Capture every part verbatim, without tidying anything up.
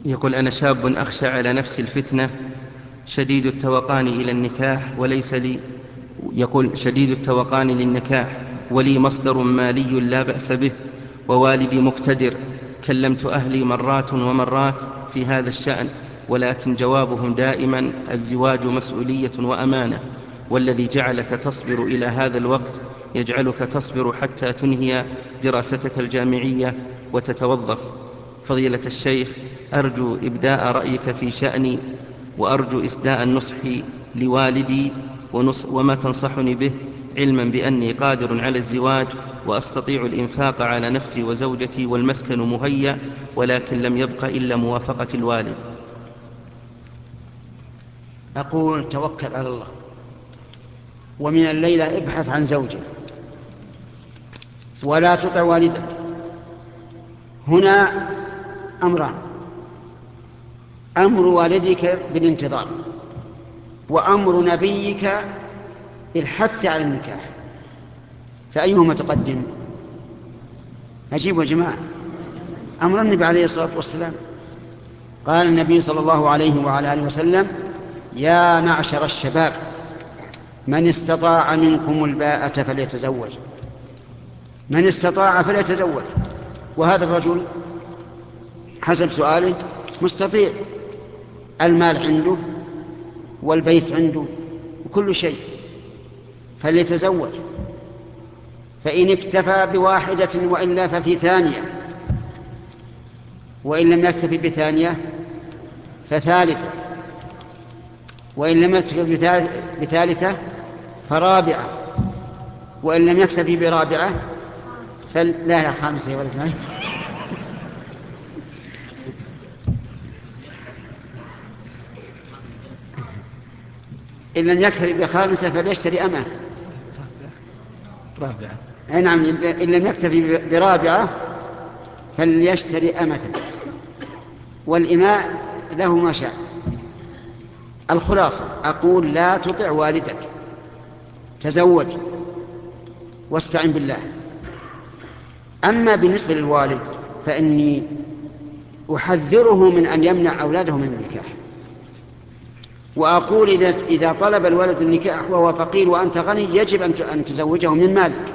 يقول: أنا شاب أخشى على نفسي الفتنة، شديد التوقان إلى النكاح وليس لي يقول: شديد التوقان للنكاح ولي مصدر مالي لا بأس به، ووالدي مقتدر. كلمت أهلي مرات ومرات في هذا الشأن، ولكن جوابهم دائما: الزواج مسؤولية وأمانة، والذي جعلك تصبر إلى هذا الوقت يجعلك تصبر حتى تنهي دراستك الجامعية وتتوظف. فضيلة الشيخ، أرجو إبداء رأيك في شأني، وأرجو إسداء النصح لوالدي ونص وما تنصحني به، علما بأني قادر على الزواج وأستطيع الإنفاق على نفسي وزوجتي والمسكن مهيأ، ولكن لم يبق إلا موافقة الوالد. أقول: توكل على الله، ومن الليلة ابحث عن زوجة، ولا تطع والدك. هنا أمران: أمر والدك بالانتظار، وأمر نبيك بالحث على النكاح، فأيهما تقدم؟ أجيبوا يا جماعة. أمر النبي عليه الصلاة والسلام. قال النبي صلى الله عليه وعلى آله وسلم: يا معشر الشباب، من استطاع منكم الباءة فليتزوج، من استطاع فليتزوج. وهذا الرجل حسب سؤاله مستطيع، المال عنده والبيت عنده وكل شيء، فليتزوج. فإن اكتفى بواحدة وإلا ففي ثانية، وإن لم يكتفي بثانية فثالثة، وإن لم يكتفي بثالثة فرابعة، وإن لم يكتفي برابعة فلا لا خامسة ولا ثانية. إن لم يكتفي بخامسة فليشتري أمه رابعة. نعم، إن لم يكتفي برابعة فليشتري أمة، والإماء له ما شاء. الخلاصة أقول: لا تطع والدك، تزوج واستعن بالله. أما بالنسبة للوالد فإني أحذره من أن يمنع أولاده من النكاح، وأقول: إذا إذا طلب الولد النكاح وهو فقير وأنت غني يجب أن تزوجه من مالك،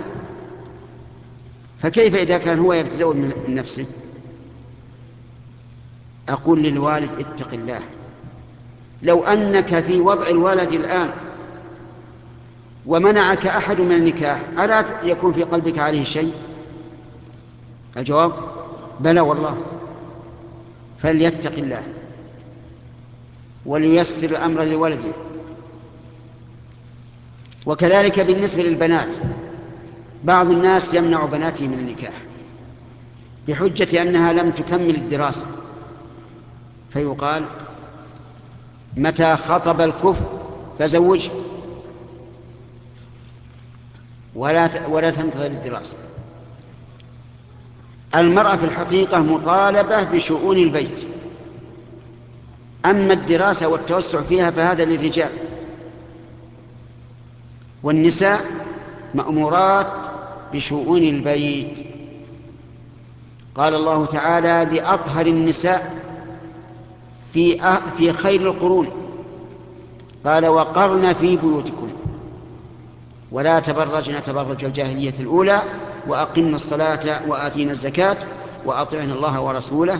فكيف إذا كان هو يتزوج من نفسه؟ أقول للوالد: اتق الله. لو أنك في وضع الولد الآن ومنعك أحد من النكاح ألا يكون في قلبك عليه شيء؟ الجواب: بلى والله. فليتق الله ولييسر الأمر لولده. وكذلك بالنسبة للبنات، بعض الناس يمنع بناته من النكاح بحجة أنها لم تكمل الدراسة، فيقال: متى خطب الكفء فزوجه، ولا ولا تنتظر الدراسة. المرأة في الحقيقة مطالبة بشؤون البيت، أما الدراسة والتوسع فيها فهذا للرجال، والنساء مأمورات بشؤون البيت. قال الله تعالى لأطهر النساء في في خير القرون، قال: وقرن في بيوتكم ولا تبرجن تبرج الجاهلية الأولى وأقمنا الصلاة وآتينا الزكاة وأطعنا الله ورسوله.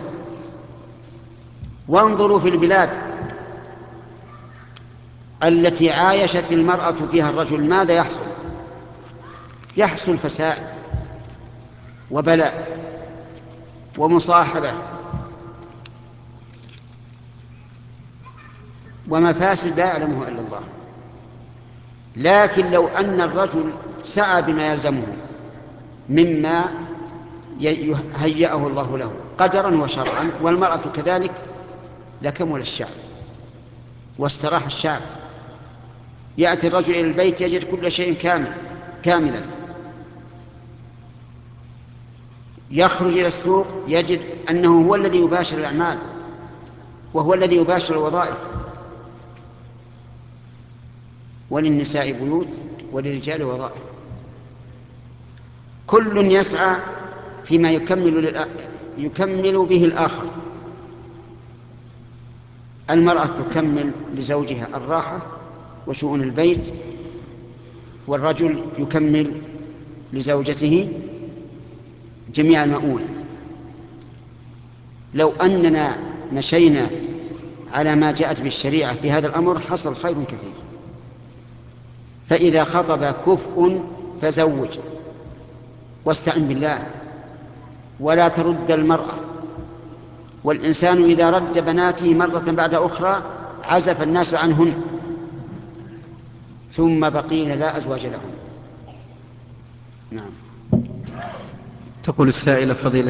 وانظروا في البلاد التي عايشت المرأة فيها الرجل ماذا يحصل؟ يحصل فساد وبلاء ومصاحبة ومفاسد لا يعلمها إلا الله. لكن لو أن الرجل سعى بما يلزمه مما هيأه الله له قدرا وشرعا، والمرأة كذلك، لكمل الشعب واستراح الشعب. يأتي الرجل إلى البيت يجد كل شيء كامل كاملا، يخرج إلى السوق يجد أنه هو الذي يباشر الأعمال وهو الذي يباشر الوظائف. وللنساء بيوت وللرجال وظائف، كل يسعى فيما يكمل يكمل به الآخر. المرأة تكمل لزوجها الراحة وشؤون البيت، والرجل يكمل لزوجته جميع المؤونة. لو أننا مشينا على ما جاءت بالشريعة في هذا الأمر حصل خير كثير. فإذا خطب كفء فزوج واستعن بالله ولا ترد المرأة. والإنسان إذا رد بناته مرة بعد أخرى عزف الناس عنهن ثم بقين لا أزواج لهم. نعم. تقول السائلة: فضيلة